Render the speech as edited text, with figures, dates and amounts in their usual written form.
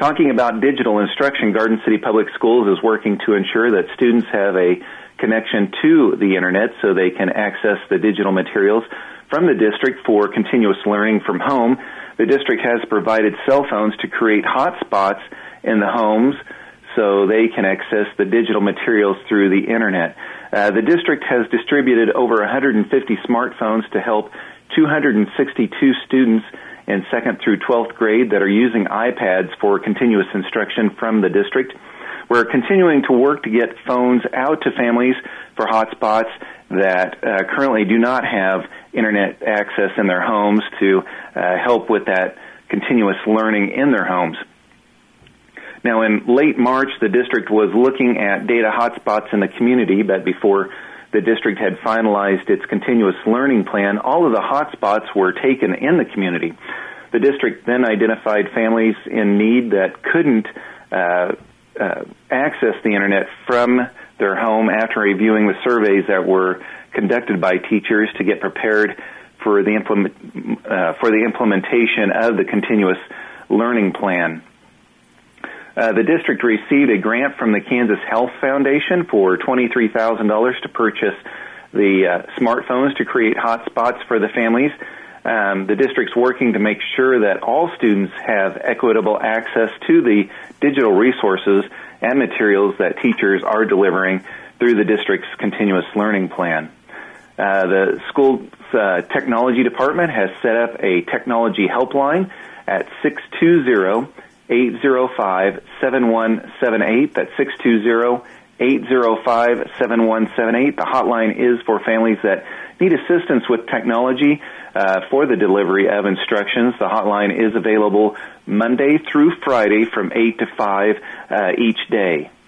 Talking about digital instruction, Garden City Public Schools is working to ensure that students have a connection to the Internet so they can access the digital materials from the district for continuous learning from home. The district has provided cell phones to create hotspots in the homes so they can access the digital materials through the Internet. The district has distributed over 150 smartphones to help 262 students in 2nd through 12th grade that are using iPads for continuous instruction from the district. We're continuing to work to get phones out to families for hotspots that currently do not have Internet access in their homes to help with that continuous learning in their homes. Now, in late March, the district was looking at data hotspots in the community, but before the district had finalized its continuous learning plan, all of the hotspots were taken in the community. The district then identified families in need that couldn't access the Internet from their home after reviewing the surveys that were conducted by teachers to get prepared for the implementation of the continuous learning plan. The district received a grant from the Kansas Health Foundation for $23,000 to purchase the smartphones to create hotspots for the families. The district's working to make sure that all students have equitable access to the digital resources and materials that teachers are delivering through the district's continuous learning plan. The school's technology department has set up a technology helpline at 620-805-7178. That's 620-805-7178. The hotline is for families that need assistance with technology for the delivery of instructions. The hotline is available Monday through Friday from 8 to 5 each day.